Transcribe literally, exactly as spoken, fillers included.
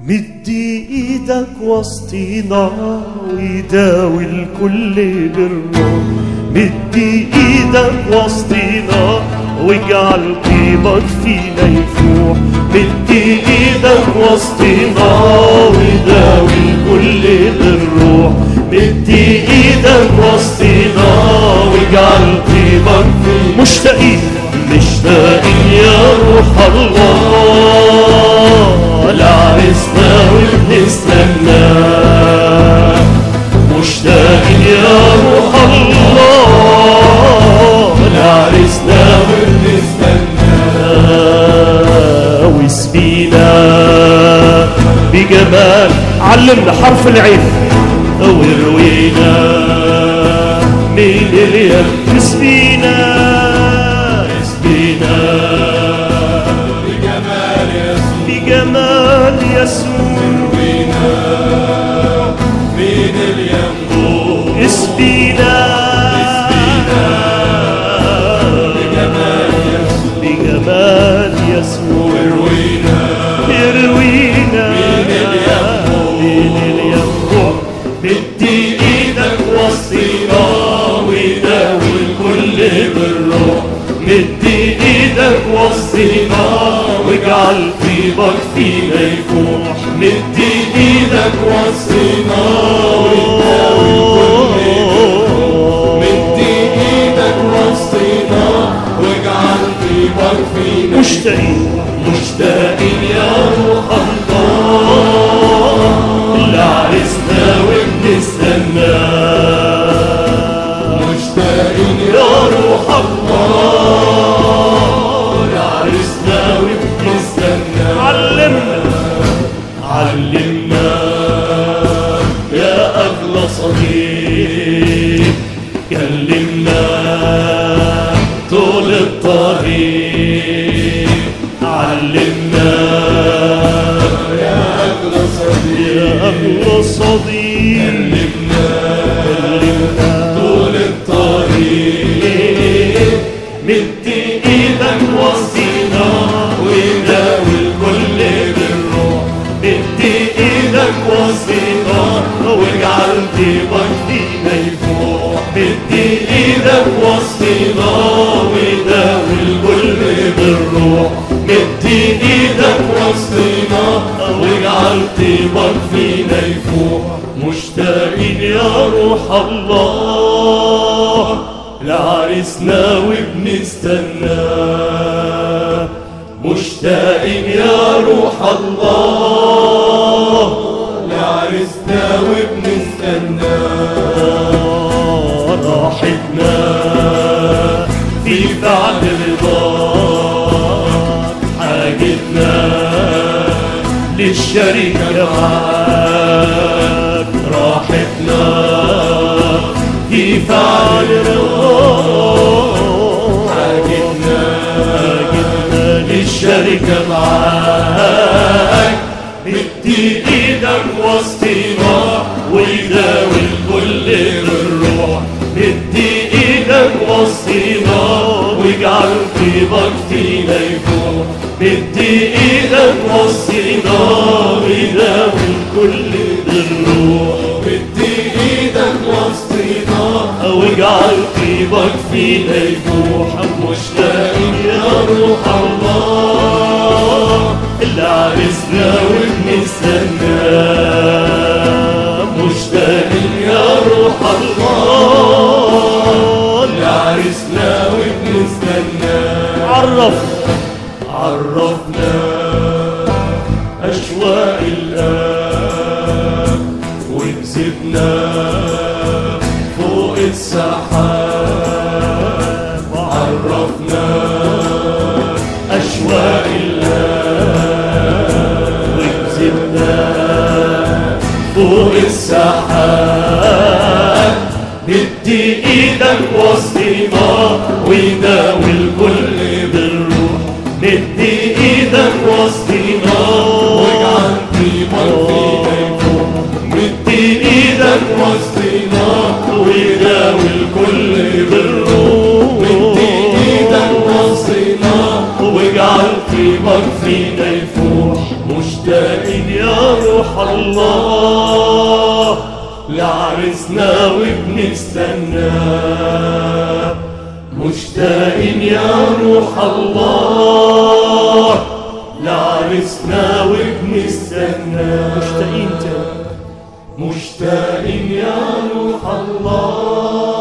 مدي ايدك وسطينا ويداوي الكل بالروح. مدي ايدك وسطينا واجعل طيبك فينا يفوح. مدي ايدك وسطينا ويداوي الكل بالروح. مدي ايدك وسطينا واجعل طيبك فينا. مشتاقين مشتاقين يا روح الله لعرسنا وبنستناه. مشتاقين يا روح الله لعرسنا وبنستناه. واسقينا بجمال علمنا حرف العين وروينا من اليم. اسقينا اسقينا بجمال يسوع بجمال يسوع. اروينا من الينبوع. اسقينا بجمال يسوع بجمال يسوع. اروينا اروينا من الينبوع. مدي ايدك وسطينا ويداوي الكل بالروح. مدي ايدك وسطينا واجعل طيبك فينا يفوح. مدي ايدك وسطينا ويداوي الكل بالروح. مدي ايدك وسطينا واجعل طيبك فينا. مشتاقين مشتاقين يا روح الله لعرسنا وبنستناه. مشتاقين يا روح الله لعرسنا وبنستناه. علمنا علمنا يا أغلى صديق. كلمنا طول الطريق. علمنا يا أغلى صديق يا أغلى صديق. كلمنا كلمنا طول الطريق. مدي ايدك وسطينا ويداوي الكل بالروح. مدي ايدك وسطينا واجعل طيبك فينا يفوح. مدي ايدك وسطينا ويداوي الكل بالروح. مدي ايدك وسطينا واجعل طيبك فينا يفوح. مشتاقين يا روح الله لعرسنا وبنستناه. مشتاقين يا روح الله لعرسنا وبنستناه. راحتنا في فعل رضاك. حاجتنا للشركة معاك. راحتنا في فعل رضاك. حاجتنا حاجتنا للشركة معاك. مدي ايدك وسطينا ويداوي الكل بالروح. مدي ايدك وسطينا واجعل طيبك فينا يفوح. مدي ايدك وسطينا ويداوي الكل بالروح. مدي ايدك وسطينا واجعل طيبك فينا يفوح. مشتاقين يا روح الله اللي عرسنا وبنستناه. مشتاقين يا روح الله اللي عرسنا وبنستناه. عرف عرفنا أشواق الآب وكسبنا فوق السحاب. عرفنا أشواق الآب وكسبنا فوق السحاب. مدي ايدك وسطينا ويداوي الكل بالروح. مدي ايدك وسطينا واجعل طيبك فينا يفوح. مدي ايدك وسطينا ويداوي الكل بالروح. مدي ايدك وسطينا واجعل طيبك فينا يفوح. مشتاقين يا الله لعرسنا وبنستناه، مشتاقين يا روح الله لعرسنا وبنستناه، مشتاقين تاني مشتاقين يا روح الله